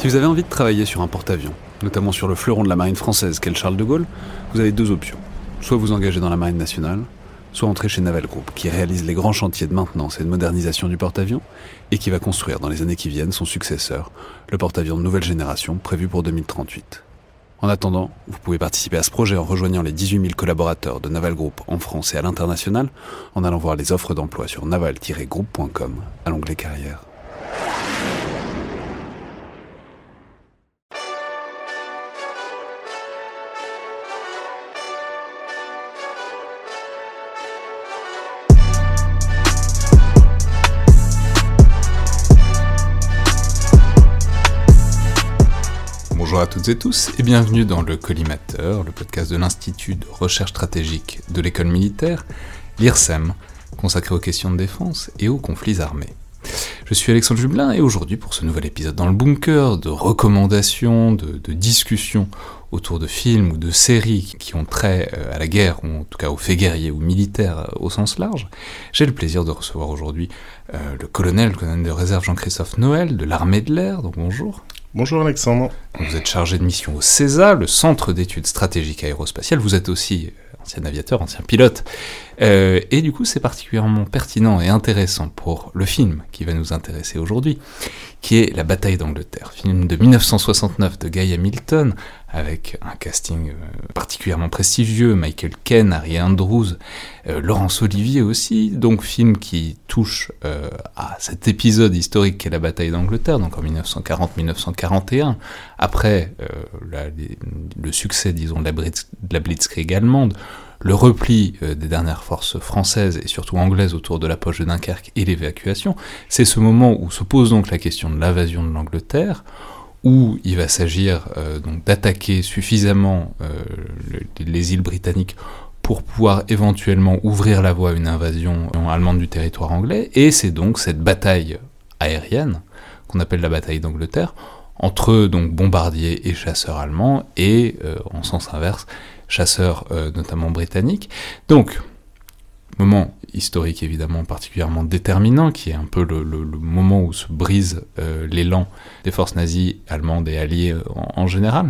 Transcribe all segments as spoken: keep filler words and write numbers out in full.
Si vous avez envie de travailler sur un porte-avions, notamment sur le fleuron de la marine française qu'est le Charles de Gaulle, vous avez deux options. Soit vous engagez dans la marine nationale, soit entrer chez Naval Group, qui réalise les grands chantiers de maintenance et de modernisation du porte-avions, et qui va construire dans les années qui viennent son successeur, le porte-avions de nouvelle génération prévu pour deux mille trente-huit. En attendant, vous pouvez participer à ce projet en rejoignant les dix-huit mille collaborateurs de Naval Group en France et à l'international, en allant voir les offres d'emploi sur naval tiret group point com à l'onglet carrière. Bonjour à toutes et tous et bienvenue dans le Collimateur, le podcast de l'Institut de recherche stratégique de l'école militaire, l'I R S E M, consacré aux questions de défense et aux conflits armés. Je suis Alexandre Jublin et aujourd'hui pour ce nouvel épisode dans le bunker de recommandations, de, de discussions autour de films ou de séries qui ont trait à la guerre, ou en tout cas aux faits guerriers ou militaires au sens large, j'ai le plaisir de recevoir aujourd'hui euh, le colonel, le colonel de réserve Jean-Christophe Noël de l'armée de l'air, donc bonjour. Bonjour Alexandre. Vous êtes chargé de mission au CESA, le Centre d'études stratégiques aérospatiales. Vous êtes aussi ancien aviateur, ancien pilote. Euh, et du coup, c'est particulièrement pertinent et intéressant pour le film qui va nous intéresser aujourd'hui, qui est La bataille d'Angleterre, film de dix-neuf cent soixante-neuf de Guy Hamilton, avec un casting euh, particulièrement prestigieux, Michael Caine, Harry Andrews, euh, Laurence Olivier aussi, donc film qui touche euh, à cet épisode historique qu'est la bataille d'Angleterre, donc en dix-neuf cent quarante à dix-neuf cent quarante et un, après euh, la, les, le succès, disons, de la, Blitz, de la Blitzkrieg allemande, le repli euh, des dernières forces françaises et surtout anglaises autour de la poche de Dunkerque et l'évacuation. C'est ce moment où se pose donc la question de l'invasion de l'Angleterre, où il va s'agir euh, donc d'attaquer suffisamment euh, le, les îles britanniques pour pouvoir éventuellement ouvrir la voie à une invasion allemande du territoire anglais, et c'est donc cette bataille aérienne, qu'on appelle la bataille d'Angleterre, entre donc bombardiers et chasseurs allemands, et euh, en sens inverse, chasseurs euh, notamment britanniques. Donc, moment historique évidemment particulièrement déterminant, qui est un peu le, le, le moment où se brise euh, l'élan des forces nazies, allemandes et alliées euh, en, en général.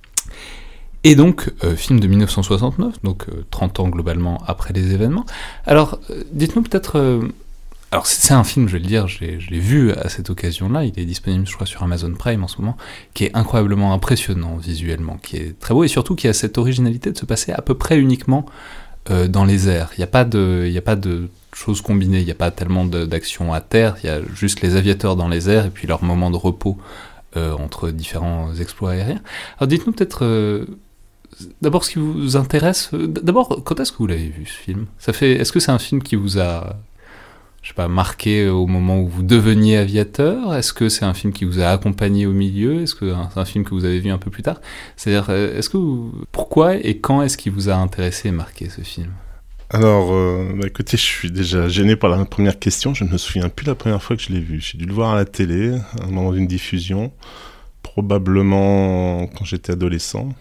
Et donc, euh, film de dix-neuf cent soixante-neuf, donc euh, trente ans globalement après les événements. Alors, euh, dites-nous peut-être... Euh, alors c'est, c'est un film, je vais le dire, je l'ai, je l'ai vu à cette occasion-là, il est disponible je crois sur Amazon Prime en ce moment, qui est incroyablement impressionnant visuellement, qui est très beau, et surtout qui a cette originalité de se passer à peu près uniquement euh, dans les airs. Il n'y a pas de, il n'y a pas de choses combinées, il n'y a pas tellement de, d'action à terre, il y a juste les aviateurs dans les airs et puis leur moment de repos euh, entre différents exploits aériens. Alors dites-nous peut-être... Euh, D'abord, ce qui vous intéresse... D'abord, quand est-ce que vous l'avez vu, ce film ? Ça fait, est-ce que c'est un film qui vous a, je sais pas, marqué au moment où vous deveniez aviateur ? Est-ce que c'est un film qui vous a accompagné au milieu ? Est-ce que c'est un film que vous avez vu un peu plus tard ? C'est-à-dire, est-ce que vous... pourquoi et quand est-ce qui vous a intéressé et marqué, ce film ? Alors, euh, bah écoutez, je suis déjà gêné par la première question. Je ne me souviens plus la première fois que je l'ai vu. J'ai dû le voir à la télé, à un moment d'une diffusion, probablement quand j'étais adolescent.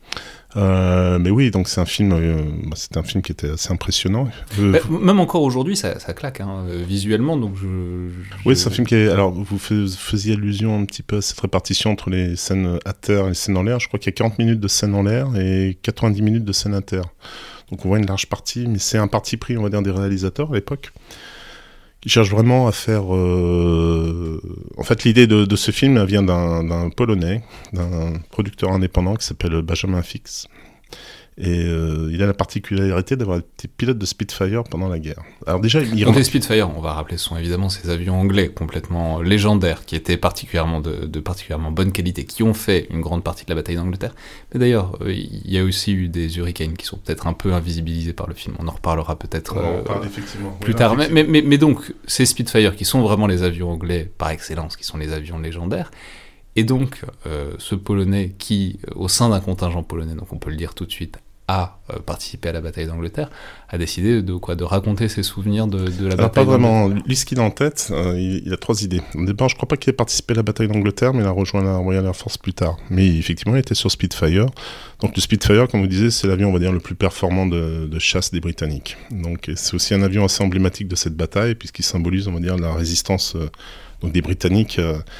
Euh, mais oui, donc c'est un film, euh, c'était un film qui était assez impressionnant. Euh, bah, même encore aujourd'hui, ça, ça claque hein, visuellement. Donc je, je... Oui, c'est un film qui est. Alors, vous faisiez allusion un petit peu à cette répartition entre les scènes à terre et les scènes en l'air. Je crois qu'il y a quarante minutes de scènes en l'air et quatre-vingt-dix minutes de scènes à terre. Donc on voit une large partie, mais c'est un parti pris, on va dire, des réalisateurs à l'époque, qui cherchent vraiment à faire... Euh... En fait, l'idée de, de ce film vient d'un, d'un Polonais, d'un producteur indépendant qui s'appelle Benjamin Fix. Et euh, il a la particularité d'avoir été pilote de Spitfire pendant la guerre. Alors déjà, il... Donc les Spitfire, on va rappeler, ce sont évidemment ces avions anglais complètement légendaires, qui étaient particulièrement de, de particulièrement bonne qualité, qui ont fait une grande partie de la bataille d'Angleterre. Mais d'ailleurs, euh, il y a aussi eu des Hurricanes qui sont peut-être un peu invisibilisés par le film. On en reparlera peut-être euh, on en parle effectivement. plus oui, tard. non, mais, mais, mais donc, ces Spitfire, qui sont vraiment les avions anglais par excellence, qui sont les avions légendaires, et donc euh, ce Polonais qui, au sein d'un contingent polonais, donc on peut le dire tout de suite, a euh, participé à la bataille d'Angleterre, a décidé de quoi, de raconter ses souvenirs de, de la Alors, bataille pas d'Angleterre. vraiment. Lui, ce qu'il a en tête, euh, il, il a trois idées. Au départ, je crois pas qu'il ait participé à la bataille d'Angleterre, mais il a rejoint la Royal Air Force plus tard. Mais effectivement, il était sur Spitfire. Donc le Spitfire, comme vous disiez, c'est l'avion, on va dire, le plus performant de, de chasse des Britanniques. Donc c'est aussi un avion assez emblématique de cette bataille, puisqu'il symbolise, on va dire, la résistance euh, donc des Britanniques euh,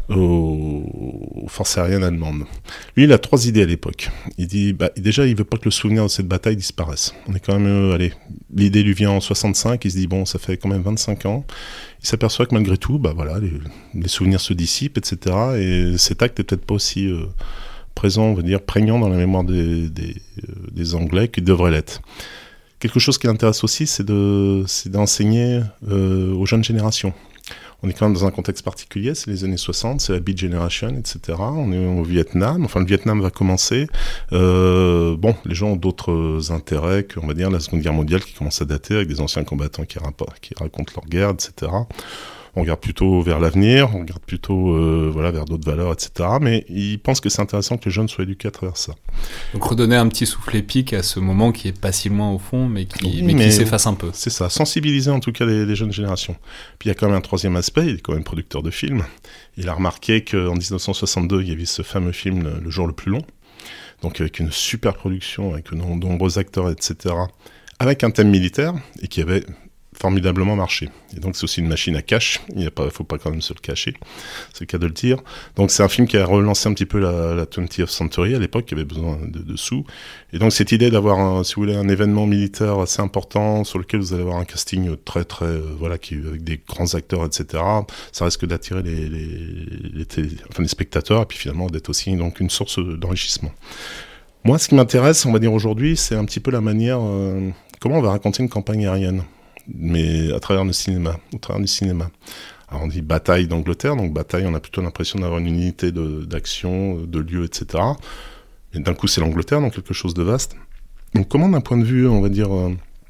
aux, aux forces aériennes allemandes. Lui, il a trois idées à l'époque. Il dit, bah, déjà, il veut pas que le souvenir de cette bataille disparaisse. On est quand même, euh, allez, l'idée lui vient en soixante-cinq, il se dit, bon, ça fait quand même vingt-cinq ans. Il s'aperçoit que malgré tout, bah voilà, les, les souvenirs se dissipent, et cetera. Et cet acte est peut-être pas aussi euh, présent, on va dire, prégnant dans la mémoire des, des, euh, des Anglais qu'il devrait l'être. Quelque chose qui l'intéresse aussi, c'est, de, c'est d'enseigner euh, aux jeunes générations. On est quand même dans un contexte particulier, c'est les années soixante, c'est la Beat Generation, et cetera. On est au Vietnam, enfin le Vietnam va commencer. Euh, bon, les gens ont d'autres intérêts que, on va dire, la Seconde Guerre mondiale qui commence à dater avec des anciens combattants qui, rap- qui racontent leur guerre, et cetera. On regarde plutôt vers l'avenir, on regarde plutôt euh, voilà, vers d'autres valeurs, et cetera. Mais ils pensent que c'est intéressant que les jeunes soient éduqués à travers ça. Donc redonner un petit souffle épique à ce moment qui est pas si loin au fond, mais qui, oui, mais mais qui s'efface un peu. C'est ça, sensibiliser en tout cas les, les jeunes générations. Puis il y a quand même un troisième aspect, il est quand même producteur de films. Il a remarqué qu'en dix-neuf cent soixante-deux, il y avait ce fameux film Le, le jour le plus long, donc avec une super production, avec de nombreux acteurs, et cetera, avec un thème militaire, et qui avait formidablement marché. Et donc c'est aussi une machine à cash, il ne faut pas quand même se le cacher, c'est le cas de le dire. Donc c'est un film qui a relancé un petit peu la, la twentieth century à l'époque, qui avait besoin de, de sous. Et donc cette idée d'avoir, un, si vous voulez, un événement militaire assez important, sur lequel vous allez avoir un casting très très, euh, voilà, qui, avec des grands acteurs, et cetera, ça risque d'attirer les, les, les, télé, enfin, les spectateurs, et puis finalement d'être aussi donc, une source d'enrichissement. Moi, ce qui m'intéresse, on va dire aujourd'hui, c'est un petit peu la manière, euh, comment on va raconter une campagne aérienne, mais à travers le cinéma, au travers du cinéma. Alors on dit bataille d'Angleterre, donc bataille, on a plutôt l'impression d'avoir une unité de, d'action, de lieu, et cetera. Mais d'un coup, c'est l'Angleterre, donc quelque chose de vaste. Donc comment, d'un point de vue, on va dire, euh,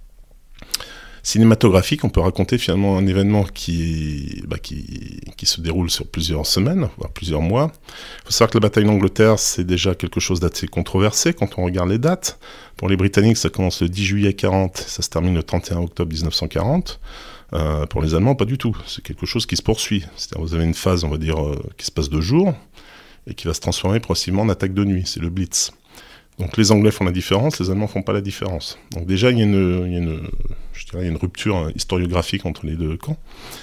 cinématographique, on peut raconter finalement un événement qui, bah, qui, qui se déroule sur plusieurs semaines, voire plusieurs mois. Il faut savoir que la bataille d'Angleterre, c'est déjà quelque chose d'assez controversé quand on regarde les dates. Pour les Britanniques, ça commence le dix juillet quarante, ça se termine le trente et un octobre dix-neuf cent quarante. Euh, pour les Allemands, pas du tout. C'est quelque chose qui se poursuit. C'est-à-dire vous avez une phase, on va dire, euh, qui se passe de jour et qui va se transformer progressivement en attaque de nuit. C'est le Blitz. Donc les Anglais font la différence, les Allemands font pas la différence. Donc déjà, il y a une, il y a une, je dirais, il y a une rupture historiographique entre les deux camps.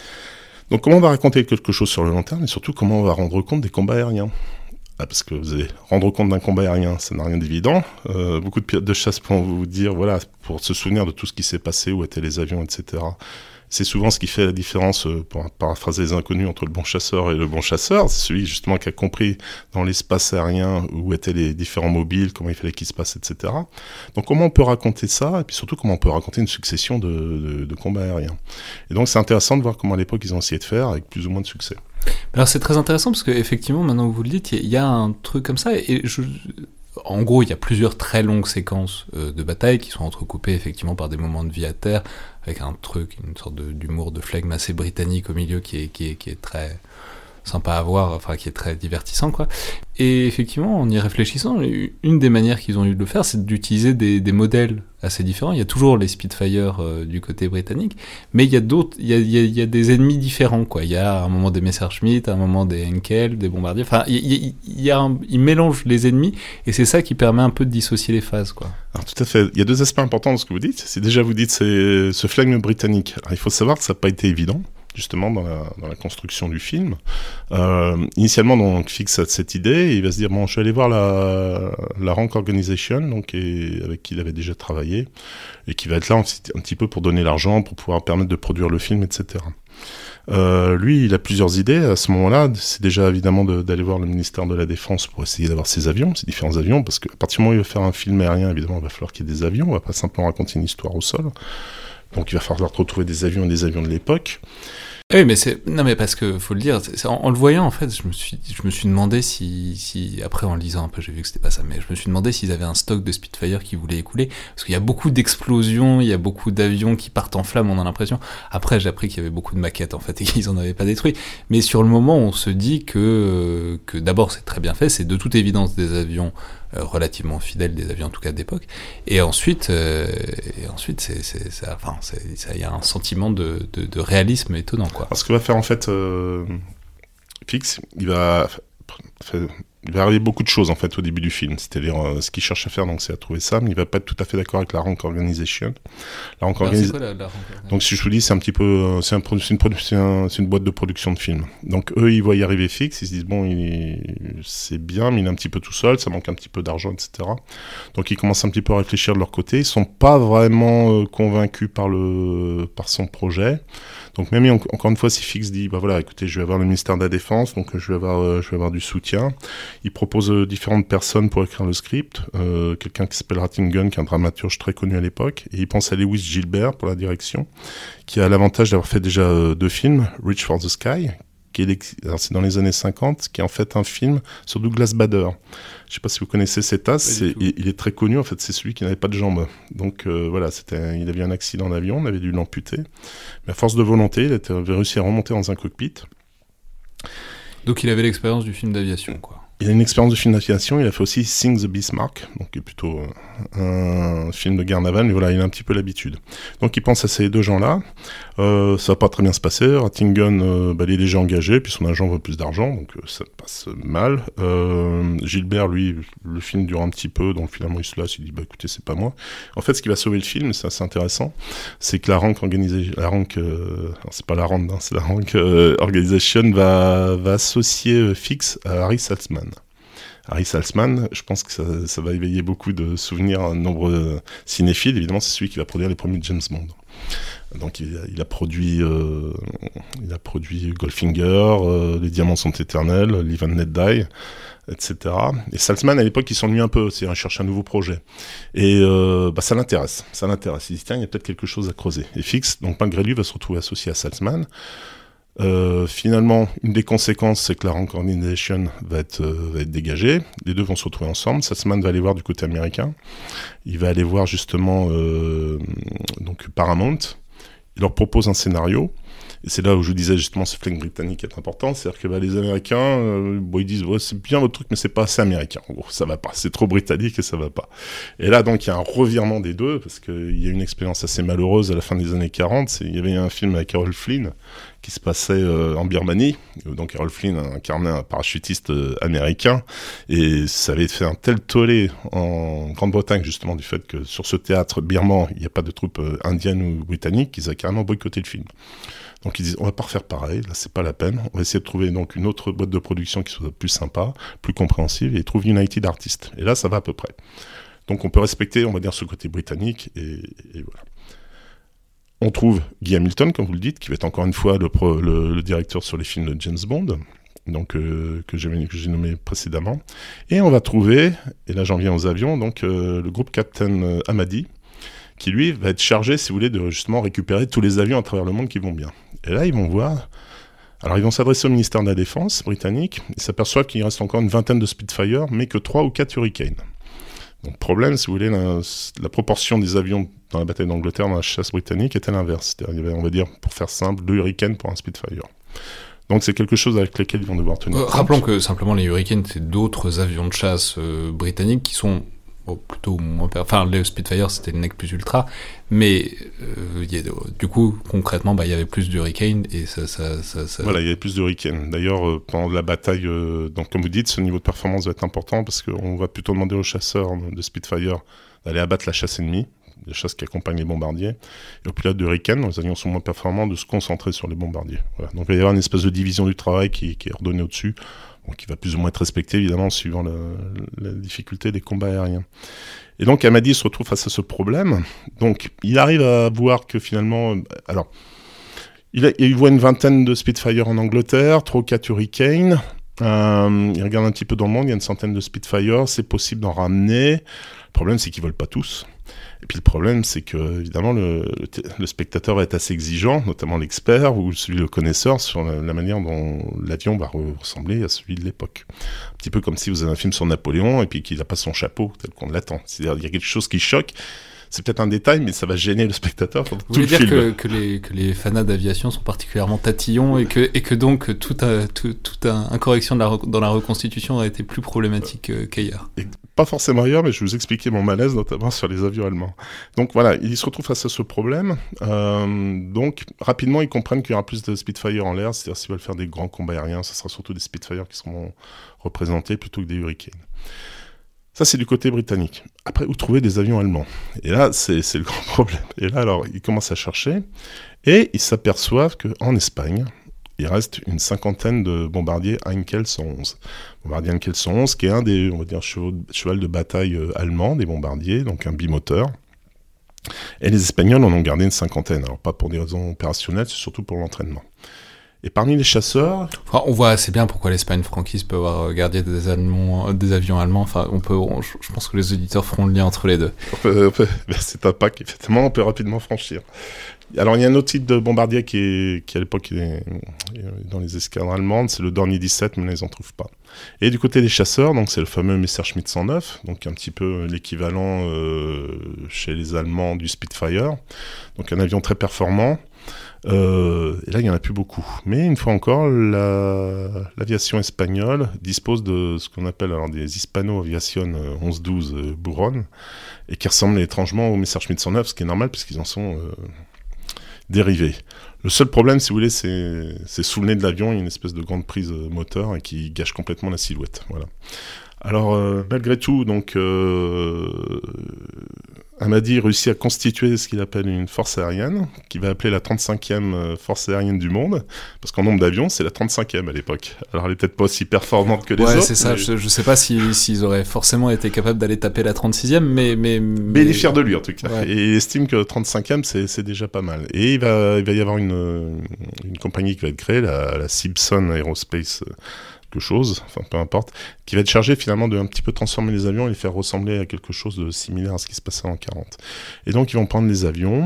Donc comment on va raconter quelque chose sur le long terme et surtout comment on va rendre compte des combats aériens ? Ah, parce que vous allez rendre compte d'un combat aérien, ça n'a rien d'évident. Euh, beaucoup de pilotes de chasse pourront vous dire, voilà, pour se souvenir de tout ce qui s'est passé, où étaient les avions, et cetera. C'est souvent ce qui fait la différence, pour paraphraser les inconnus, entre le bon chasseur et le bon chasseur. C'est celui justement qui a compris dans l'espace aérien où étaient les différents mobiles, comment il fallait qu'ils se passent, et cetera. Donc comment on peut raconter ça, et puis surtout comment on peut raconter une succession de, de, de combats aériens. Et donc c'est intéressant de voir comment à l'époque ils ont essayé de faire, avec plus ou moins de succès. Alors c'est très intéressant parce qu'effectivement, maintenant que vous le dites, il y, y a un truc comme ça, et je... En gros, il y a plusieurs très longues séquences euh, de bataille qui sont entrecoupées effectivement par des moments de vie à terre, avec un truc, une sorte de, d'humour, de flegme assez britannique au milieu qui est, qui est, qui est très sympa à voir, enfin qui est très divertissant, quoi. Et effectivement, en y réfléchissant, une des manières qu'ils ont eu de le faire, c'est d'utiliser des, des modèles assez différents. Il y a toujours les Spitfire euh, du côté britannique, mais il y a d'autres, il y a, il y a, il y a des ennemis différents, quoi. Il y a à un moment des Messerschmitt, à un moment des Henkel, des bombardiers. Enfin, il, il, il y a un, ils mélangent les ennemis, et c'est ça qui permet un peu de dissocier les phases, quoi. Alors tout à fait. Il y a deux aspects importants dans ce que vous dites. C'est déjà vous dites c'est ce flegme britannique. Alors, il faut savoir que ça n'a pas été évident, justement dans la, dans la construction du film. Euh, initialement, donc, Fix a cette idée, et il va se dire, bon, je vais aller voir la, la Rank Organization, donc, et, avec qui il avait déjà travaillé, et qui va être là un, un petit peu pour donner l'argent, pour pouvoir permettre de produire le film, et cetera. Euh, lui, il a plusieurs idées. À ce moment-là, c'est déjà évidemment de, d'aller voir le ministère de la Défense pour essayer d'avoir ses avions, ces différents avions, parce qu'à partir du moment où il va faire un film aérien, évidemment, il va falloir qu'il y ait des avions, on va pas simplement raconter une histoire au sol. Donc il va falloir retrouver des avions et des avions de l'époque. Oui, mais c'est non, mais parce que faut le dire, c'est, en, en le voyant en fait, je me suis, je me suis demandé si, si après en le lisant un peu, j'ai vu que c'était pas ça, mais je me suis demandé s'ils avaient un stock de Spitfire qui voulait écouler, parce qu'il y a beaucoup d'explosions, il y a beaucoup d'avions qui partent en flammes, on a l'impression. Après, j'ai appris qu'il y avait beaucoup de maquettes en fait et qu'ils en avaient pas détruit. Mais sur le moment, on se dit que que d'abord c'est très bien fait, c'est de toute évidence des avions euh, relativement fidèles, des avions en tout cas d'époque. Et ensuite, euh, et ensuite, c'est, c'est, ça, enfin, c'est, ça, il y a un sentiment de, de, de réalisme étonnant, quoi. Alors, ce que va faire en fait euh, Fix, il va f- il va arriver beaucoup de choses en fait au début du film. C'est-à-dire euh, ce qu'il cherche à faire, donc c'est à trouver ça, mais il va pas être tout à fait d'accord avec la Rank Organization. La Rank Organization. La, la donc si je vous dis, c'est un petit peu, euh, c'est, un produ- c'est, une produ- c'est, un, c'est une boîte de production de films. Donc eux, ils voient y arriver Fix, ils se disent bon, il, c'est bien, mais il est un petit peu tout seul, ça manque un petit peu d'argent, et cetera. Donc ils commencent un petit peu à réfléchir de leur côté. Ils sont pas vraiment euh, convaincus par le, par son projet. Donc même encore une fois, si Fix dit bah voilà, écoutez, je vais avoir le ministère de la Défense, donc je vais avoir, euh, je vais avoir du soutien. Il propose euh, différentes personnes pour écrire le script. Euh, quelqu'un qui s'appelle Ratingen, qui est un dramaturge très connu à l'époque, et il pense à Lewis Gilbert pour la direction, qui a l'avantage d'avoir fait déjà euh, deux films, Reach for the Sky, qui est, alors c'est dans les années cinquante, qui est en fait un film sur Douglas Bader. Je sais pas si vous connaissez cet as, c'est, il, il est très connu, en fait, c'est celui qui n'avait pas de jambes. Donc euh, voilà, c'était, il avait eu un accident d'avion, on avait dû l'amputer. Mais à force de volonté, il avait réussi à remonter dans un cockpit. Donc il avait l'expérience du film d'aviation, quoi. Il a une expérience de film d'aviation, il a fait aussi Sing the Bismarck, donc qui est plutôt euh, un film de guerre navale, mais voilà, il a un petit peu l'habitude. Donc il pense à ces deux gens-là, euh, ça va pas très bien se passer, Ratingen, euh, bah, il est déjà engagé, puis son agent veut plus d'argent, donc euh, ça passe mal. Euh, Gilbert, lui, le film dure un petit peu, donc finalement il se lasse, il dit, bah écoutez, c'est pas moi. En fait, ce qui va sauver le film, c'est assez intéressant, c'est que la Rank organisée, la Rank, euh, alors c'est pas la Rand, hein, c'est la Rank euh, Organization va, va associer euh, Fix à Harry Saltzman. Harry Saltzman, je pense que ça, ça va éveiller beaucoup de souvenirs à un nombre cinéphiles. Évidemment, c'est celui qui va produire les premiers James Bond. Donc, il a, il a produit, euh, il a produit Goldfinger, euh, Les Diamants sont éternels, Live and Let Die, et cetera. Et Saltzman, à l'époque, il s'ennuie un peu, c'est-à-dire il cherche un nouveau projet. Et euh, bah, ça l'intéresse, ça l'intéresse. Il dit, tiens, il y a peut-être quelque chose à creuser. Et Fix, donc malgré lui, va se retrouver associé à Saltzman. Euh, finalement, une des conséquences, c'est que la Rank Organization va être, euh, va être dégagée. Les deux vont se retrouver ensemble. Saltzman va aller voir du côté américain. Il va aller voir justement euh, donc Paramount. Il leur propose un scénario. Et c'est là où je vous disais justement ce flingue britannique est important. C'est-à-dire que bah, les Américains, euh, bon, ils disent ouais, c'est bien votre truc, mais c'est pas assez américain. En gros, ça va pas. C'est trop britannique et ça va pas. Et là, donc, il y a un revirement des deux parce qu'il y a une expérience assez malheureuse à la fin des années quarante. C'est, il y avait un film avec Errol Flynn qui se passait euh, en Birmanie. Donc Errol Flynn incarnait un parachutiste euh, américain et ça avait fait un tel tollé en Grande-Bretagne justement du fait que sur ce théâtre birman il n'y a pas de troupes euh, indiennes ou britanniques qu'ils ont carrément boycotté le film. Donc ils disent on va pas refaire pareil, là c'est pas la peine, on va essayer de trouver donc une autre boîte de production qui soit plus sympa, plus compréhensive et ils trouvent United Artists. Et là ça va à peu près. Donc on peut respecter on va dire ce côté britannique et, et voilà. On trouve Guy Hamilton, comme vous le dites, qui va être encore une fois le, pro, le, le directeur sur les films de James Bond, donc euh, que, j'ai, que j'ai nommé précédemment. Et on va trouver, et là j'en viens aux avions, donc euh, le groupe Captain Hamadi, qui lui va être chargé, si vous voulez, de justement récupérer tous les avions à travers le monde qui vont bien. Et là ils vont voir, alors ils vont s'adresser au ministère de la Défense britannique, ils s'aperçoivent qu'il reste encore une vingtaine de Spitfire, mais que trois ou quatre Hurricane. Donc problème, si vous voulez, la, la proportion des avions dans la bataille d'Angleterre, dans la chasse britannique, était l'inverse. C'est-à-dire, il y avait, on va dire, pour faire simple, deux Hurricanes pour un Spitfire. Donc c'est quelque chose avec lequel ils vont devoir tenir euh, compte. Rappelons que simplement les Hurricanes, c'est d'autres avions de chasse euh, britanniques qui sont bon, plutôt moins... Per... Enfin, le Spitfire, c'était le nec plus ultra, mais euh, y a, du coup, concrètement, bah, il y avait plus d'Hurricanes et ça, ça, ça, ça... Voilà, il y avait plus d'Hurricanes. D'ailleurs, euh, pendant la bataille, euh, donc, comme vous dites, ce niveau de performance va être important parce qu'on va plutôt demander aux chasseurs de Spitfire d'aller abattre la chasse ennemie, la chasse qui accompagne les bombardiers, et aux pilotes d'Hurricane, dont les avions sont moins performants, de se concentrer sur les bombardiers. Voilà. Donc il va y avoir une espèce de division du travail qui, qui est ordonnée au-dessus, donc qui va plus ou moins être respectée, évidemment, suivant le, la difficulté des combats aériens. Et donc Hamadi se retrouve face à ce problème. Donc il arrive à voir que finalement... Alors, il, a, il voit une vingtaine de Spitfire en Angleterre, trois ou quatre Hurricane. Euh, il regarde un petit peu dans le monde, il y a une centaine de Spitfire, c'est possible d'en ramener. Le problème, c'est qu'ils ne volent pas tous. Et puis le problème, c'est que, évidemment, le, le, le spectateur va être assez exigeant, notamment l'expert ou celui le connaisseur, sur la, la manière dont l'avion va re- ressembler à celui de l'époque. Un petit peu comme si vous avez un film sur Napoléon et puis qu'il n'a pas son chapeau tel qu'on l'attend. C'est-à-dire qu'il y a quelque chose qui choque. c'est peut-être un détail, mais ça va gêner le spectateur pendant Vous tout voulez le dire film. que, que, les, que les fanats d'aviation sont particulièrement tatillons et que, et que donc toute un, tout, tout un, un correction de la, dans la reconstitution a été plus problématique euh, qu'ailleurs. Et pas forcément ailleurs, mais je vais vous expliquer mon malaise, notamment sur les avions allemands. Donc voilà, ils se retrouvent face à ce problème. Euh, donc rapidement, ils comprennent qu'il y aura plus de Spitfire en l'air, c'est-à-dire s'ils veulent faire des grands combats aériens, ce sera surtout des Spitfire qui seront représentés plutôt que des Hurricanes. Ça, c'est du côté britannique. Après, où trouver des avions allemands ? Et là, c'est, c'est le grand problème. Et là, alors, ils commencent à chercher, et ils s'aperçoivent qu'en Espagne, il reste une cinquantaine de bombardiers Heinkel cent onze. Bombardier Heinkel cent onze, qui est un des, on va dire, chevaux, cheval de bataille euh, allemands, des bombardiers, donc un bimoteur. Et les Espagnols en ont gardé une cinquantaine. Alors, pas pour des raisons opérationnelles, c'est surtout pour l'entraînement. Et parmi les chasseurs... Enfin, on voit assez bien pourquoi l'Espagne franquiste peut avoir gardé des, Allemands, des avions allemands. Enfin, on peut, on, je pense que les auditeurs feront le lien entre les deux. On peut, on peut, c'est un pas qu'effectivement on peut rapidement franchir. Alors il y a un autre type de bombardier qui, est, qui à l'époque est dans les escadres allemandes, c'est le Dornier dix-sept, mais là ils n'en trouvent pas. Et du côté des chasseurs, donc c'est le fameux Messerschmitt cent neuf, donc un petit peu l'équivalent euh, chez les Allemands du Spitfire, donc un avion très performant. Euh, et là, il n'y en a plus beaucoup. Mais une fois encore, la, l'aviation espagnole dispose de ce qu'on appelle alors des Hispano Aviation onze douze euh, Buron, et qui ressemblent étrangement au Messerschmitt cent neuf, ce qui est normal puisqu'ils en sont euh, dérivés. Le seul problème, si vous voulez, c'est, c'est sous le nez de l'avion, il y a une espèce de grande prise moteur et qui gâche complètement la silhouette. Voilà. Alors, euh, malgré tout, donc, euh, Hamadi réussit à constituer ce qu'il appelle une force aérienne, qu'il va appeler la trente-cinquième force aérienne du monde, parce qu'en nombre d'avions, c'est la trente-cinquième à l'époque. Alors, elle est peut-être pas aussi performante que les ouais, autres. Ouais, c'est ça. Mais... Je, je sais pas si, s'ils auraient forcément été capables d'aller taper la trente-sixième, mais... Mais, mais... mais il est fier de lui, en tout cas. Ouais. Et il estime que trente-cinquième, c'est, c'est déjà pas mal. Et il va, il va y avoir une, une compagnie qui va être créée, la, la Simpson Aerospace... quelque chose, enfin peu importe, qui va être chargé finalement de un petit peu transformer les avions et les faire ressembler à quelque chose de similaire à ce qui se passait en quarante. Et donc ils vont prendre les avions,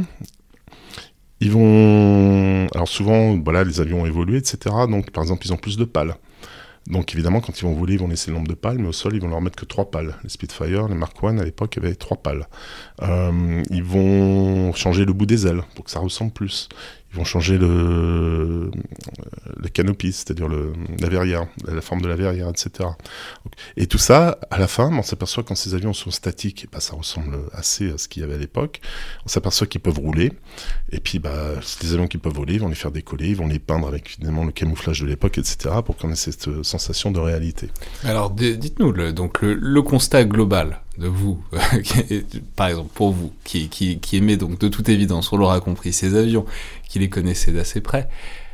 ils vont... Alors souvent, voilà, les avions ont évolué, et cetera. Donc par exemple, ils ont plus de pales. Donc évidemment, quand ils vont voler, ils vont laisser le nombre de pales, mais au sol, ils vont leur mettre que trois pales. Les Spitfire, les Mark un, à l'époque, avaient trois pales. Euh, ils vont changer le bout des ailes pour que ça ressemble plus. Ils vont changer le, le canopy, c'est-à-dire le, la verrière, la forme de la verrière, et cetera. Et tout ça, à la fin, on s'aperçoit que quand ces avions sont statiques, et bah, ça ressemble assez à ce qu'il y avait à l'époque. On s'aperçoit qu'ils peuvent rouler. Et puis, bah, les avions qui peuvent voler, ils vont les faire décoller, ils vont les peindre avec finalement le camouflage de l'époque, et cetera, pour qu'on ait cette sensation de réalité. Alors, d- dites-nous, le, donc le, le constat global de vous, par exemple pour vous, qui, qui, qui aimez donc de toute évidence, on l'aura compris, ces avions, qui les connaissez d'assez près,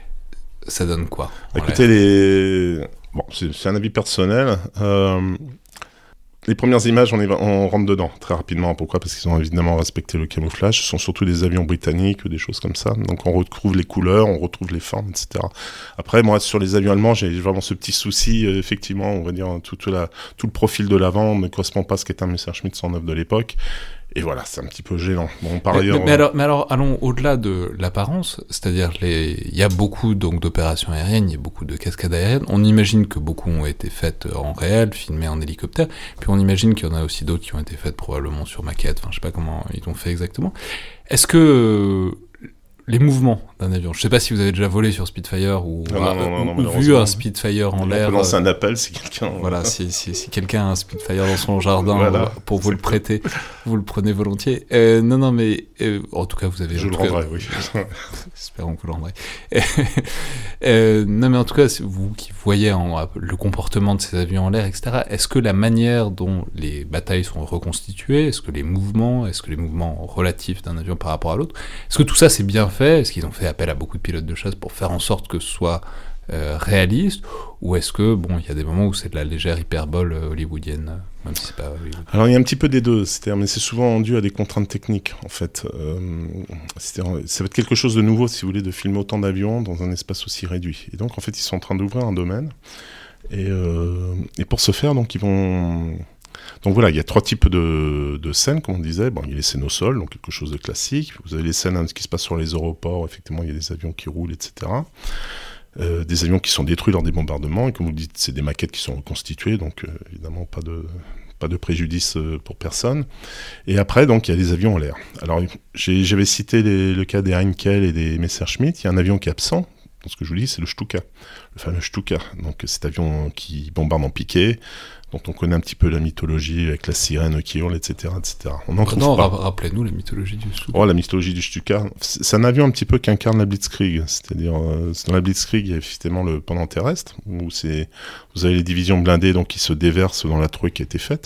ça donne quoi? Écoutez, les... bon, c'est, c'est un avis personnel. Euh, les premières images, on, y va, on rentre dedans très rapidement. Pourquoi ? Parce qu'ils ont évidemment respecté le camouflage. Ce sont surtout des avions britanniques ou des choses comme ça. Donc on retrouve les couleurs, on retrouve les formes, et cetera. Après, moi, sur les avions allemands, j'ai vraiment ce petit souci. Euh, effectivement, on va dire, tout, tout, la, tout le profil de l'avant ne correspond pas à ce qu'est un Messerschmitt cent neuf de l'époque. Et voilà, c'est un petit peu gênant. Bon, par mais, ailleurs, mais, mais, alors, mais alors, allons au-delà de l'apparence, c'est-à-dire les... il y a beaucoup donc d'opérations aériennes, il y a beaucoup de cascades aériennes. On imagine que beaucoup ont été faites en réel, filmées en hélicoptère, puis on imagine qu'il y en a aussi d'autres qui ont été faites probablement sur maquette. Enfin, je sais pas comment ils l'ont fait exactement. Est-ce que euh, les mouvements d'un avion, je sais pas si vous avez déjà volé sur Spitfire ou, non, non, non, non, ou vu un Spitfire en l'air. On peut lancer un appel si quelqu'un... Voilà, si, si, si quelqu'un a un Spitfire dans son jardin, voilà, euh, pour vous le prêter, vous le prenez volontiers. Euh, non, non, mais euh, en tout cas, vous avez... Je le cas, rendrai, oui. Espérons que vous le rendrez. euh, non, mais en tout cas, vous qui voyez en, le comportement de ces avions en l'air, et cetera, est-ce que la manière dont les batailles sont reconstituées, est-ce que les mouvements, est-ce que les mouvements relatifs d'un avion par rapport à l'autre, est-ce que tout ça c'est bien fait ? Est-ce qu'ils ont fait appel à beaucoup de pilotes de chasse pour faire en sorte que ce soit euh, réaliste, ou est-ce que bon, il y a des moments où c'est de la légère hyperbole euh, hollywoodienne, même si c'est pas Hollywood. Alors il y a un petit peu des deux, c'est-à-dire, mais c'est souvent dû à des contraintes techniques en fait. Euh, ça va être quelque chose de nouveau, si vous voulez, de filmer autant d'avions dans un espace aussi réduit. Et donc en fait, ils sont en train d'ouvrir un domaine. Et, euh, et pour ce faire, donc ils vont. Donc voilà, il y a trois types de, de scènes, comme on disait. Bon, il y a les scènes au sol, donc quelque chose de classique. Vous avez les scènes hein, qui se passent sur les aéroports, effectivement, il y a des avions qui roulent, et cetera. Euh, des avions qui sont détruits lors des bombardements, et comme vous le dites, c'est des maquettes qui sont reconstituées, donc euh, évidemment pas de, pas de préjudice euh, pour personne. Et après, donc, il y a des avions en l'air. Alors, j'ai, j'avais cité les, le cas des Heinkel et des Messerschmitt. Il y a un avion qui est absent. Donc, ce que je vous dis, c'est le Stuka, le fameux Stuka. Donc, cet avion qui bombarde en piqué, dont on connaît un petit peu la mythologie avec la sirène qui hurle, et cetera, et cetera. On en trouve non, pas. Rappelez-nous la mythologie du Stuka. Oh, la mythologie du Stuka, c'est un avion un petit peu qui incarne la Blitzkrieg. C'est-à-dire, euh, dans la Blitzkrieg, il y a effectivement le pendant terrestre, où c'est, vous avez les divisions blindées donc, qui se déversent dans la trouée qui a été faite,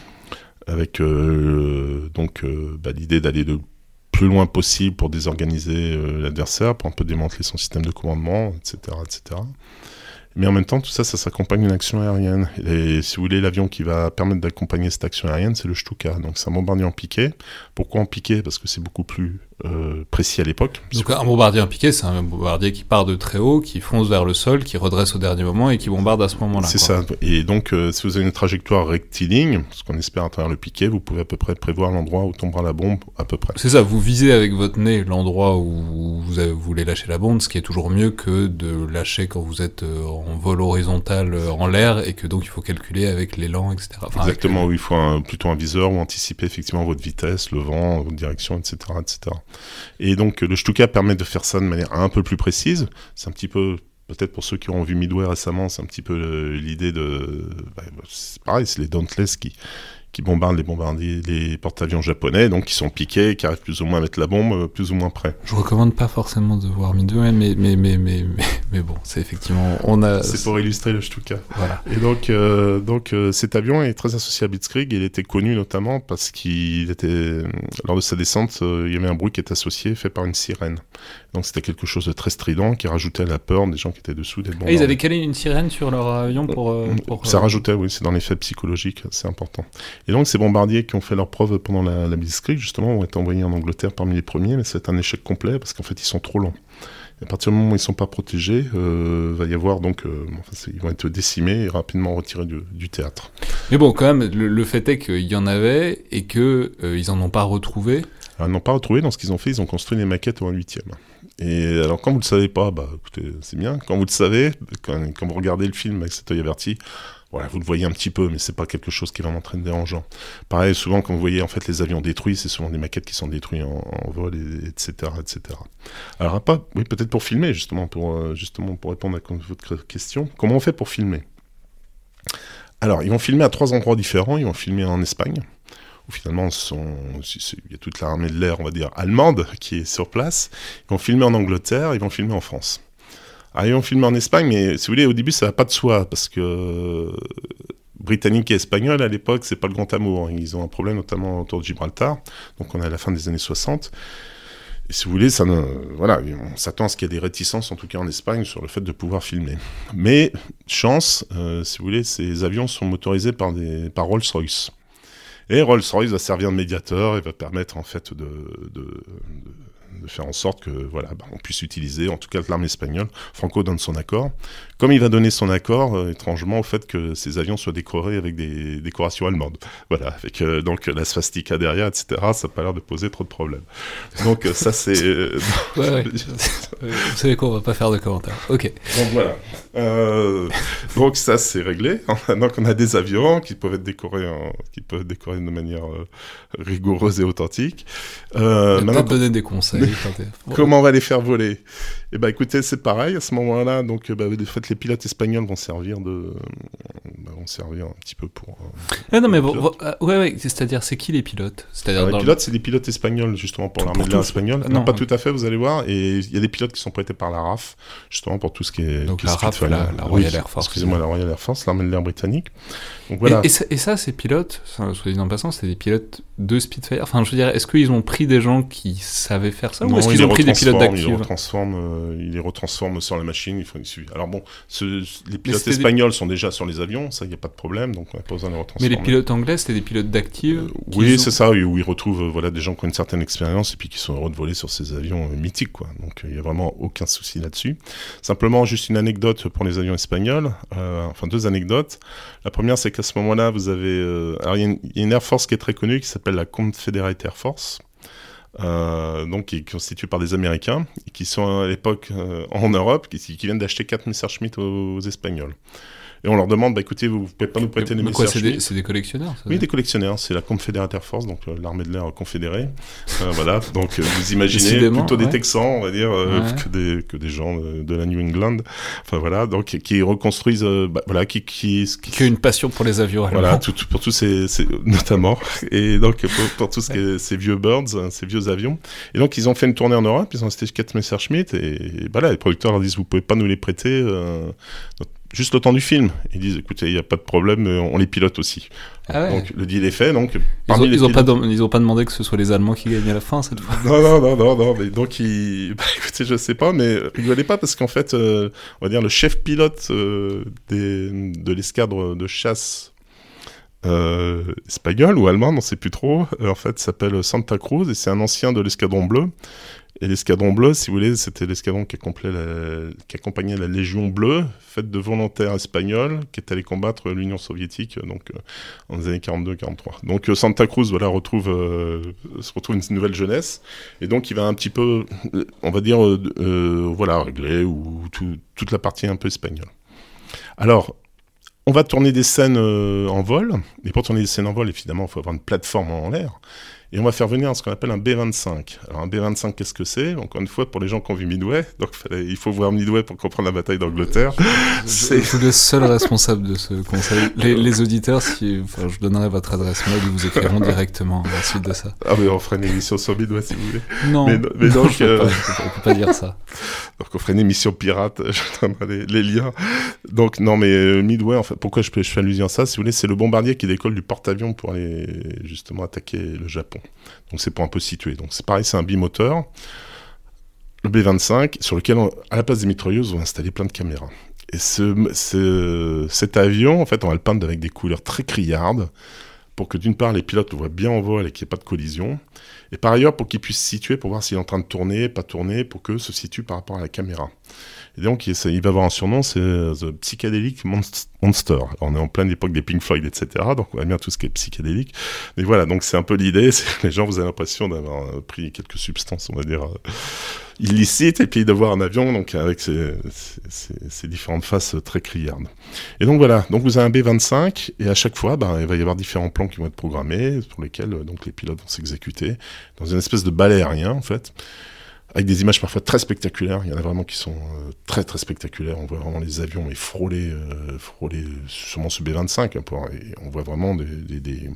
avec euh, donc, euh, bah, l'idée d'aller de plus loin possible pour désorganiser euh, l'adversaire, pour un peu démanteler son système de commandement, et cetera, et cetera. Mais en même temps, tout ça, ça s'accompagne d'une action aérienne. Et si vous voulez, l'avion qui va permettre d'accompagner cette action aérienne, c'est le Stuka. Donc c'est un bombardier en piqué. Pourquoi en piqué ? Parce que c'est beaucoup plus euh, précis à l'époque. Donc un bombardier en piqué, c'est un bombardier qui part de très haut, qui fonce vers le sol, qui redresse au dernier moment et qui bombarde à ce moment-là. C'est quoi. ça. Et donc, euh, si vous avez une trajectoire rectiligne, ce qu'on espère à travers le piqué, vous pouvez à peu près prévoir l'endroit où tombera la bombe, à peu près. C'est ça, vous visez avec votre nez l'endroit où vous, avez, vous voulez lâcher la bombe, ce qui est toujours mieux que de lâcher quand vous êtes en vol horizontal en l'air et que donc il faut calculer avec l'élan, et cetera. Enfin, Exactement, avec... oui, il faut un, plutôt un viseur ou anticiper effectivement votre vitesse, le vent, votre direction, et cetera, et cetera. Et donc le Stuka permet de faire ça de manière un peu plus précise. C'est un petit peu, peut-être pour ceux qui ont vu Midway récemment, c'est un petit peu le, l'idée de... Bah, c'est pareil, c'est les Dauntless qui... qui bombardent les bombardiers, les porte-avions japonais, donc qui sont piqués, qui arrivent plus ou moins à mettre la bombe, plus ou moins prêts. Je recommande pas forcément de voir Midway, mais mais mais mais mais, mais bon, c'est effectivement, on a. C'est pour illustrer le Stuka. Voilà. Et donc euh, donc euh, cet avion est très associé à Blitzkrieg. Il était connu notamment parce qu'il était lors de sa descente, euh, il y avait un bruit qui était associé, fait par une sirène. Donc c'était quelque chose de très strident qui rajoutait à la peur des gens qui étaient dessous des bombes. Ah, ils avaient calé une sirène sur leur avion pour. Euh, pour Ça euh... rajoutait, oui, c'est dans l'effet psychologique, c'est important. Et donc, ces bombardiers qui ont fait leurs preuves pendant la, la Blitzkrieg, justement, ont été envoyés en Angleterre parmi les premiers, mais c'est un échec complet parce qu'en fait, ils sont trop lents. Et à partir du moment où ils ne sont pas protégés, euh, va y avoir donc, euh, enfin, ils vont être décimés et rapidement retirés du, du théâtre. Mais bon, quand même, le, le fait est qu'il y en avait et qu'ils euh, n'en ont pas retrouvé. Alors, ils n'ont pas retrouvé. Dans ce qu'ils ont fait, ils ont construit les maquettes au un huitième. Et alors, quand vous ne le savez pas, bah, écoutez, c'est bien. Quand vous le savez, quand, quand vous regardez le film avec cet œil averti, voilà, vous le voyez un petit peu, mais c'est pas quelque chose qui est vraiment très dérangeant. Pareil, souvent, quand vous voyez en fait les avions détruits, c'est souvent des maquettes qui sont détruites en, en vol, et, etc., et cetera. Alors, pas, oui, peut-être pour filmer, justement, pour, justement, pour répondre à votre question. Comment on fait pour filmer ? Alors, ils vont filmer à trois endroits différents. Ils vont filmer en Espagne, où finalement, sont, il y a toute l'armée de l'air, on va dire, allemande, qui est sur place. Ils vont filmer en Angleterre, ils vont filmer en France. Alors, ils vont filmer en Espagne, mais si vous voulez, au début, ça va pas de soi, parce que euh, Britanniques et Espagnols, à l'époque, c'est pas le grand amour. Ils ont un problème, notamment autour de Gibraltar. Donc, on est à la fin des années soixante. Et si vous voulez, ça ne, voilà, on s'attend à ce qu'il y ait des réticences, en tout cas en Espagne, sur le fait de pouvoir filmer. Mais, chance, euh, si vous voulez, ces avions sont motorisés par, des, par Rolls-Royce. Et Rolls-Royce va servir de médiateur et va permettre, en fait, de... de, de de faire en sorte que voilà, bah, on puisse utiliser, en tout cas l'armée espagnole. Franco donne son accord. Comme il va donner son accord, euh, étrangement, au fait que ces avions soient décorés avec des décorations allemandes. Voilà, avec euh, donc la swastika derrière, et cetera. Ça n'a pas l'air de poser trop de problèmes. Donc euh, ça c'est... Euh, ouais, ouais. Vous savez quoi, on va pas faire de commentaires. Ok. Donc voilà. Euh, donc ça c'est réglé. Donc on a des avions qui peuvent être décorés, en, qui peuvent être décorés de manière euh, rigoureuse et authentique. Euh, maintenant, peut-être donner des conseils. Comment on va les faire voler ? Eh ben, écoutez, c'est pareil. À ce moment-là, donc, bah, de fait, les pilotes espagnols vont servir de, bah, vont servir un petit peu pour. Euh, ah non, mais bon, bon, euh, ouais, ouais. C'est-à-dire, c'est qui les pilotes ? C'est-à-dire, Alors, dans les pilotes, le... c'est des pilotes espagnols, justement, pour, pour l'armée de l'air espagnole. Ah, non, non, pas ouais. tout à fait. Vous allez voir. Et il y a des pilotes qui sont prêtés par la R A F, justement, pour tout ce qui est. Donc qui la R A F, la, la Royal oui, Air Force. Excusez-moi, la Royal Air Force, l'armée de l'air britannique. Donc voilà. Et, et, ça, et ça, ces pilotes, soit dit en passant, c'est des pilotes de Spitfire. Enfin, je veux dire, est-ce qu'ils ont pris des gens qui savaient faire ça, non, ou est-ce qu'ils ont pris des pilotes d'active ? Ils les retransforment, euh, ils les retransforment sur la machine. Il faut une suivi. Alors bon, ce, les pilotes Mais espagnols des... sont déjà sur les avions, ça, il n'y a pas de problème, donc on n'a pas besoin de les retransformer. Mais les pilotes anglais, c'était des pilotes d'active euh, Oui, ont... c'est ça, où ils retrouvent euh, voilà, des gens qui ont une certaine expérience et puis qui sont heureux de voler sur ces avions euh, mythiques, quoi. Donc il euh, n'y a vraiment aucun souci là-dessus. Simplement, juste une anecdote pour les avions espagnols, euh, enfin deux anecdotes. La première, c'est qu'à ce moment-là, vous avez... Euh, alors, il y, y a une Air Force qui est très connue, qui s'appelle la Confederate Air Force, euh, donc, qui est constituée par des Américains, qui sont à l'époque euh, en Europe, qui, qui viennent d'acheter quatre Messerschmitt aux, aux Espagnols. Et on leur demande, bah, écoutez, vous ne pouvez pas nous prêter les Messerschmitt. Messerschmitt. C'est des, c'est des collectionneurs, ça, oui, des collectionneurs. C'est la Confederate Air Force, donc euh, l'armée de l'air confédérée. euh, voilà, donc euh, vous imaginez Décidément, plutôt des ouais. Texans, on va dire, euh, Ouais. que, des, que des gens de, de la New England. Enfin voilà, donc qui reconstruisent, euh, bah, voilà, qui... Qui, qui, qui a une passion pour les avions allemands. Voilà, tout, tout, pour tous ces, ces... notamment. Et donc, pour, pour tous ces, ces vieux birds, ces vieux avions. Et donc, ils ont fait une tournée en Europe, ils ont acheté quatre Messerschmitt, et, et bah là, les producteurs leur disent, vous pouvez pas nous les prêter euh, juste le temps du film. Ils disent, écoutez, il n'y a pas de problème, on les pilote aussi. Ah ouais. Donc, le deal est fait. Donc, ils n'ont ils ont pas, ils ont pas demandé que ce soit les Allemands qui gagnent à la fin, cette fois. Non, non, non, non, non. Mais donc, ils... bah, écoutez, je sais pas, mais rigolez pas, parce qu'en fait, euh, on va dire, le chef pilote euh, des, de l'escadre de chasse Euh, espagnol ou allemand, on ne sait plus trop, euh, en fait, s'appelle Santa Cruz, et c'est un ancien de l'escadron bleu. Et l'escadron bleu, si vous voulez, c'était l'escadron qui, la... qui accompagnait la Légion bleue, faite de volontaires espagnols, qui est allé combattre l'Union soviétique, donc, euh, en les années quarante-deux quarante-trois. Donc euh, Santa Cruz, voilà, retrouve, euh, se retrouve une nouvelle jeunesse, et donc il va un petit peu, on va dire, euh, euh, voilà, régler, ou tout, toute la partie un peu espagnole. Alors, on va tourner des scènes euh, en vol, et pour tourner des scènes en vol, évidemment, il faut avoir une plateforme en l'air, et on va faire venir ce qu'on appelle un B vingt-cinq. Alors un B vingt-cinq, qu'est-ce que c'est ? Encore une fois, pour les gens qui ont vu Midway, donc fallait, il faut voir Midway pour comprendre la bataille d'Angleterre. Je, je, je suis le seul responsable de ce conseil. Les, les auditeurs, si, enfin, je donnerai votre adresse mail, ils vous écriront directement à la suite de ça. Ah mais on ferait une émission sur Midway si vous voulez. Non, mais, mais donc, non, euh... on ne peut pas dire ça. Donc on ferait une émission pirate, je donnerai les, les liens. Donc non mais euh, Midway, en fait, pourquoi je, je fais allusion à ça, si vous voulez, c'est le bombardier qui décolle du porte-avions pour aller justement attaquer le Japon. Donc c'est pour un peu situer. Donc c'est pareil, c'est un bimoteur, le B vingt-cinq, sur lequel, on, à la place des mitrailleuses, on va installer plein de caméras. Et ce, ce, cet avion, en fait, on va le peindre avec des couleurs très criardes, pour que d'une part, les pilotes le voient bien en vol et qu'il n'y ait pas de collision, et par ailleurs, pour qu'ils puissent se situer, pour voir s'il est en train de tourner, pas tourner, pour qu'eux se situent par rapport à la caméra. Et donc, il, il va avoir un surnom, c'est The Psychedelic Monster. Alors, on est en pleine époque des Pink Floyd, et cetera, donc on aime bien tout ce qui est psychédélique. Mais voilà, donc c'est un peu l'idée, c'est que les gens, vous avez l'impression d'avoir pris quelques substances, on va dire, euh, illicites, et puis de voir un avion, donc avec ses, ses, ses différentes faces très criardes. Et donc voilà, donc vous avez un B vingt-cinq, et à chaque fois, ben, il va y avoir différents plans qui vont être programmés, pour lesquels donc, les pilotes vont s'exécuter, dans une espèce de balai aérien, en fait, avec des images parfois très spectaculaires. Il y en a vraiment qui sont euh, très très spectaculaires. On voit vraiment les avions mais frôler, euh, frôler sûrement ce B vingt-cinq. Hein, pour, et on voit vraiment des, des, des,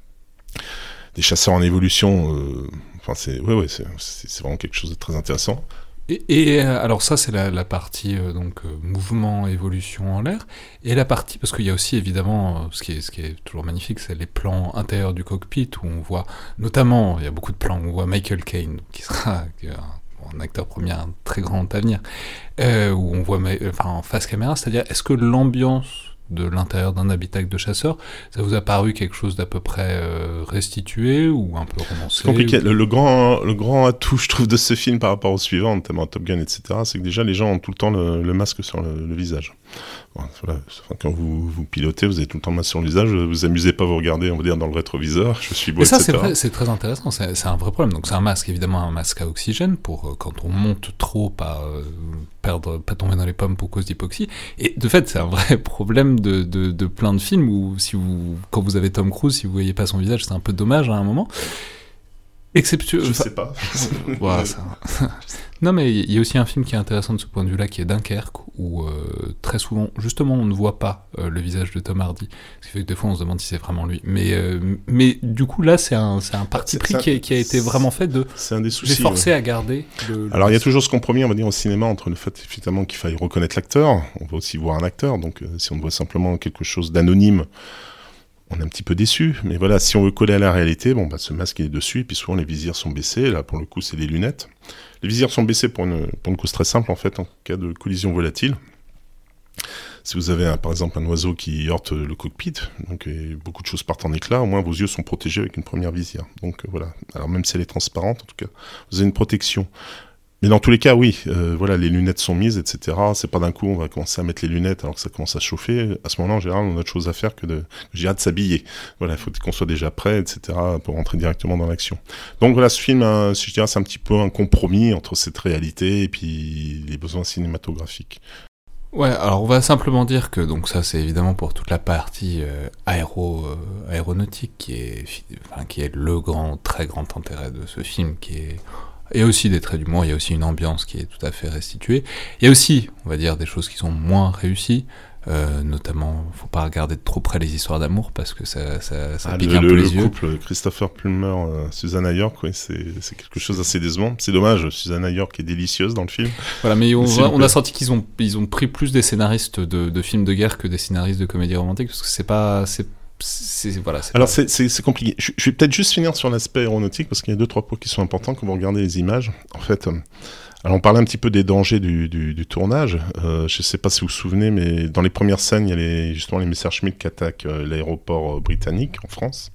des chasseurs en évolution. Euh, enfin, c'est, ouais, ouais, c'est, c'est, c'est vraiment quelque chose de très intéressant. Et, et alors ça, c'est la, la partie euh, donc euh, mouvement, évolution en l'air. Et la partie, parce qu'il y a aussi évidemment, euh, ce, qui est, ce qui est toujours magnifique, c'est les plans intérieurs du cockpit, où on voit, notamment, il y a beaucoup de plans, où on voit Michael Caine, qui sera... Qui est un, un acteur premier, un très grand avenir, euh, où on voit enfin, en face caméra, c'est-à-dire, est-ce que l'ambiance de l'intérieur d'un habitacle de chasseur, ça vous a paru quelque chose d'à peu près euh, restitué ou un peu romancé ? C'est compliqué. Ou... Le, le, grand, le grand atout, je trouve, de ce film par rapport au suivant, notamment Top Gun, et cetera, c'est que déjà, les gens ont tout le temps le, le masque sur le, le visage. Bon, voilà. Enfin, quand vous, vous pilotez, vous avez tout le temps le masque sur le visage, vous vous amusez pas à vous regarder, on va dire, dans le rétroviseur, je suis beau, et ça, et cetera. C'est, vrai, c'est très intéressant, c'est, c'est un vrai problème. Donc c'est un masque, évidemment, un masque à oxygène, pour euh, quand on monte trop, pas, euh, perdre, pas tomber dans les pommes pour cause d'hypoxie. Et de fait, c'est un vrai problème de, de, de plein de films, où si vous, quand vous avez Tom Cruise, si vous voyez pas son visage, c'est un peu dommage à un moment. Exceptueux. Je enfin, sais pas. Voilà, ça... Non, mais il y a aussi un film qui est intéressant de ce point de vue-là, qui est Dunkerque, où euh, très souvent, justement, on ne voit pas euh, le visage de Tom Hardy. Ce qui fait que des fois, on se demande si c'est vraiment lui. Mais, euh, mais du coup, là, c'est un, c'est un parti pris qui a, qui a été vraiment fait de... C'est un des soucis. J'ai forcé ouais. à garder... Le, le Alors, il y a toujours ce compromis, on va dire, au cinéma, entre le fait, effectivement, qu'il faille reconnaître l'acteur. On va aussi voir un acteur. Donc, euh, si on voit simplement quelque chose d'anonyme, on est un petit peu déçu, mais voilà, si on veut coller à la réalité, bon, bah, ce masque il est dessus, et puis souvent les visières sont baissées, là pour le coup c'est des lunettes. Les visières sont baissées pour une, pour une cause très simple en fait, en cas de collision volatile. Si vous avez un, par exemple un oiseau qui heurte le cockpit, donc et beaucoup de choses partent en éclats, au moins vos yeux sont protégés avec une première visière. Donc euh, voilà, alors même si elle est transparente en tout cas, vous avez une protection. Mais dans tous les cas, oui, euh, voilà, les lunettes sont mises, et cetera. C'est pas d'un coup, on va commencer à mettre les lunettes alors que ça commence à chauffer. À ce moment-là, en général, on a autre chose à faire que de, je dirais, de s'habiller. Voilà, il faut qu'on soit déjà prêt, et cetera, pour rentrer directement dans l'action. Donc voilà, ce film, hein, je dirais, c'est un petit peu un compromis entre cette réalité et puis les besoins cinématographiques. Ouais, alors on va simplement dire que donc ça c'est évidemment pour toute la partie euh, aéro euh, aéronautique qui est enfin, qui est le grand très grand intérêt de ce film, qui est il y a aussi des traits d'humour, il y a aussi une ambiance qui est tout à fait restituée. Il y a aussi, on va dire, des choses qui sont moins réussies. Euh, notamment, faut pas regarder de trop près les histoires d'amour parce que ça, ça, ça ah, pique le, un le, peu le les yeux. Le couple Christopher Plummer, euh, Susanna York, oui, c'est, c'est quelque chose d'assez décevant. C'est dommage, Susanna York est délicieuse dans le film. Voilà, mais on, va, on a senti qu'ils ont, ils ont pris plus des scénaristes de, de films de guerre que des scénaristes de comédie romantique parce que c'est pas, c'est, c'est voilà. C'est Alors pas... c'est, c'est, c'est compliqué. Je, je vais peut-être juste finir sur l'aspect aéronautique parce qu'il y a deux trois points qui sont importants quand vous regardez les images. En fait. Euh, Alors on parlait un petit peu des dangers du, du, du tournage. Euh, je ne sais pas si vous vous souvenez, mais dans les premières scènes, il y a les, justement les Messerschmitt qui attaquent euh, l'aéroport euh, britannique en France.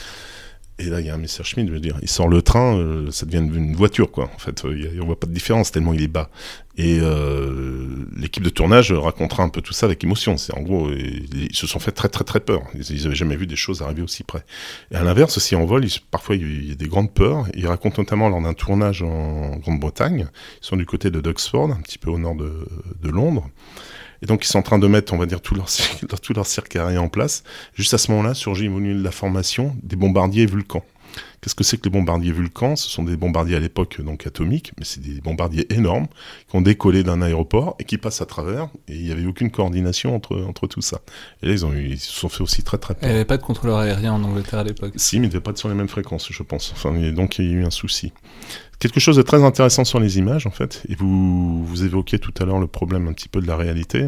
Et là, il y a un Messerschmitt, je veux dire, il sort le train, euh, ça devient une, une voiture, quoi. En fait, euh, y a, on voit pas de différence tellement il est bas. Et euh, l'équipe de tournage racontera un peu tout ça avec émotion. C'est en gros, ils, ils se sont fait très très très peur. Ils n'avaient jamais vu des choses arriver aussi près. Et à l'inverse, aussi en vol, ils, parfois il y a des grandes peurs. Ils racontent notamment lors d'un tournage en Grande-Bretagne. Ils sont du côté de Duxford, un petit peu au nord de, de Londres. Et donc, ils sont en train de mettre, on va dire, tout leur, tout leur cirque aérien en place. Juste à ce moment-là, surgit au milieu de la formation des bombardiers Vulcan. Qu'est-ce que c'est que les bombardiers Vulcan ? Ce sont des bombardiers à l'époque donc atomiques, mais c'est des bombardiers énormes qui ont décollé d'un aéroport et qui passent à travers. Et il n'y avait aucune coordination entre, entre tout ça. Et là, ils, ont, ils se sont fait aussi très très peur. Il n'y avait pas de contrôleur aérien en Angleterre à l'époque. Si, mais ils ne devaient pas être sur les mêmes fréquences, je pense. Enfin, et donc, il y a eu un souci. Quelque chose de très intéressant sur les images, en fait. Et vous, vous évoquiez tout à l'heure le problème un petit peu de la réalité.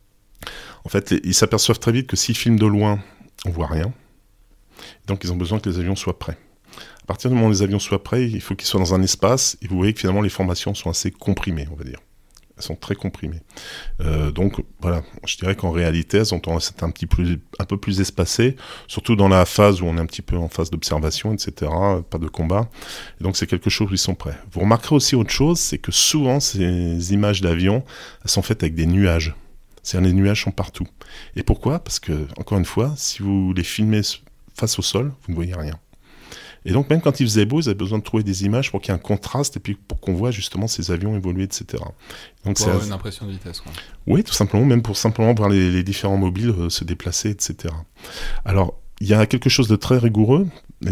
En fait, les, ils s'aperçoivent très vite que s'ils filment de loin, on voit rien. Donc, ils ont besoin que les avions soient prêts. À partir du moment où les avions soient prêts, il faut qu'ils soient dans un espace. Et vous voyez que finalement, les formations sont assez comprimées, on va dire. Elles sont très comprimées. Euh, donc, voilà, je dirais qu'en réalité, elles ont tendance à être un, petit plus, un peu plus espacées, surtout dans la phase où on est un petit peu en phase d'observation, et cetera, pas de combat. Et donc, c'est quelque chose où ils sont prêts. Vous remarquerez aussi autre chose, c'est que souvent, ces images d'avions, elles sont faites avec des nuages. C'est-à-dire les nuages sont partout. Et pourquoi ? Parce que, encore une fois, si vous les filmez face au sol, vous ne voyez rien. Et donc, même quand il faisait beau, ils avaient besoin de trouver des images pour qu'il y ait un contraste et puis pour qu'on voit justement ces avions évoluer, et cetera. Donc, pour c'est avoir une impression de vitesse, quoi. Oui, tout simplement, même pour simplement voir les, les différents mobiles euh, se déplacer, et cetera. Alors, il y a quelque chose de très rigoureux,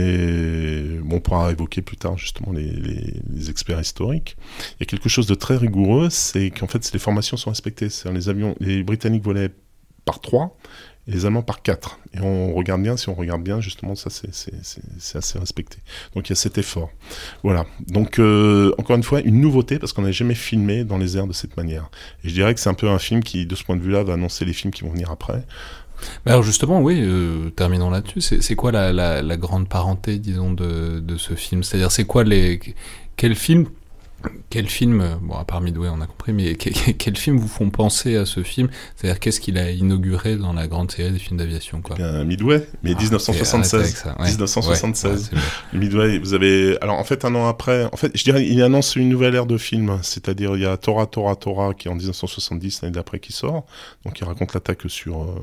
et bon, on pourra évoquer plus tard justement les, les, les experts historiques. Il y a quelque chose de très rigoureux, c'est qu'en fait, les formations sont respectées. C'est-à-dire les avions, les Britanniques volaient par trois, et les Allemands par quatre. Et on regarde bien, si on regarde bien, justement, ça, c'est, c'est, c'est, c'est assez respecté. Donc, il y a cet effort. Voilà. Donc, euh, encore une fois, une nouveauté, parce qu'on n'a jamais filmé dans les airs de cette manière. Et je dirais que c'est un peu un film qui, de ce point de vue-là, va annoncer les films qui vont venir après. Mais alors, justement, oui, euh, terminons là-dessus. C'est, c'est quoi la, la, la grande parenté, disons, de, de ce film ? C'est-à-dire, c'est quoi les... Quels films Quel film, bon à part Midway on a compris, mais quels quel films vous font penser à ce film ? C'est-à-dire qu'est-ce qu'il a inauguré dans la grande série des films d'aviation, quoi ? Eh bien, Midway, mais ah, dix-neuf cent soixante-seize. Ouais. dix-neuf cent soixante-seize. Ouais, ouais, Midway, vous avez... Alors en fait, un an après, en fait, je dirais, il annonce une nouvelle ère de film, c'est-à-dire il y a Tora, Tora, Tora, qui est en dix-neuf cent soixante-dix, l'année d'après, qui sort, donc il raconte l'attaque sur, euh,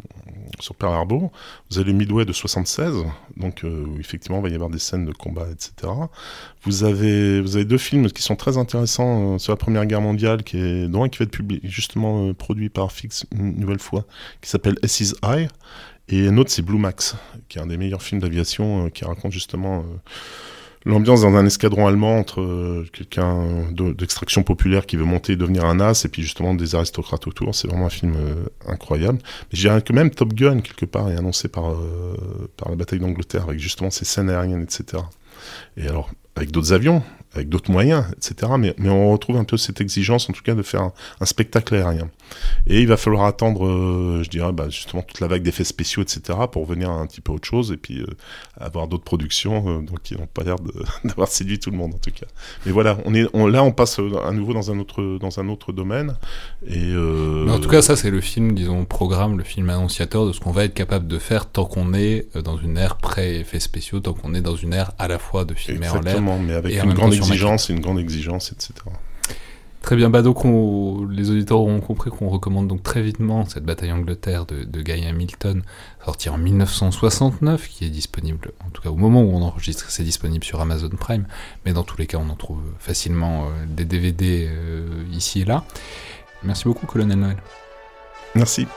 sur Pearl Harbor. Vous avez le Midway de soixante-seize, donc euh, où effectivement, il va y avoir des scènes de combat, et cetera. Vous avez, vous avez deux films qui sont très intéressants euh, sur la Première Guerre mondiale, qui est, dont un qui va être publié, justement euh, produit par Fix une nouvelle fois, qui s'appelle S Is High, et un autre c'est Blue Max, qui est un des meilleurs films d'aviation, euh, qui raconte justement euh, l'ambiance dans un escadron allemand entre euh, quelqu'un de, d'extraction populaire qui veut monter et devenir un as, et puis justement des aristocrates autour. C'est vraiment un film euh, incroyable. Mais je dirais que même Top Gun, quelque part, est annoncé par, euh, par la bataille d'Angleterre, avec justement ces scènes aériennes, et cetera. Et alors, avec d'autres avions, avec d'autres moyens, et cetera. Mais, mais on retrouve un peu cette exigence, en tout cas, de faire un, un spectacle aérien. Et il va falloir attendre, euh, je dirais, bah, justement, toute la vague d'effets spéciaux, et cetera, pour revenir à un petit peu autre chose, et puis euh, avoir d'autres productions euh, donc, qui n'ont pas l'air de, d'avoir séduit tout le monde, en tout cas. Mais voilà, on est, on, là, on passe à nouveau dans un autre, dans un autre domaine. Et, euh... Mais en tout cas, ça, c'est le film, disons, programme, le film annonciateur de ce qu'on va être capable de faire tant qu'on est dans une ère pré-effets spéciaux, tant qu'on est dans une ère à la fois de filmer en l'air. Exactement, mais avec une grande exigence, une grande exigence, et cetera. Très bien, bah donc on, les auditeurs auront compris qu'on recommande donc très vitement cette bataille Angleterre de, de Guy Hamilton, sortie en dix-neuf cent soixante-neuf, qui est disponible, en tout cas au moment où on enregistre, c'est disponible sur Amazon Prime, mais dans tous les cas on en trouve facilement euh, des D V D euh, ici et là. Merci beaucoup, colonel Noël. Merci.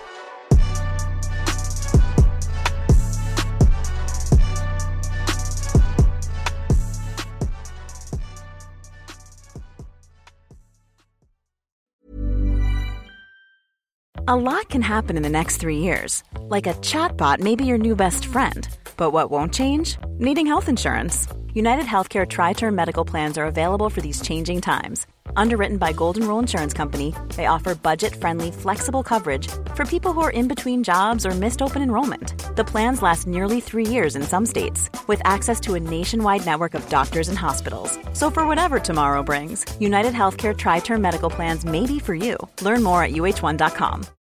A lot can happen in the next three years. Like a chatbot may be your new best friend. But what won't change? Needing health insurance. United Healthcare Tri-Term Medical Plans are available for these changing times. Underwritten by Golden Rule Insurance Company, they offer budget-friendly, flexible coverage for people who are in between jobs or missed open enrollment. The plans last nearly three years in some states, with access to a nationwide network of doctors and hospitals. So for whatever tomorrow brings, United Healthcare Tri-Term Medical Plans may be for you. Learn more at U H one dot com.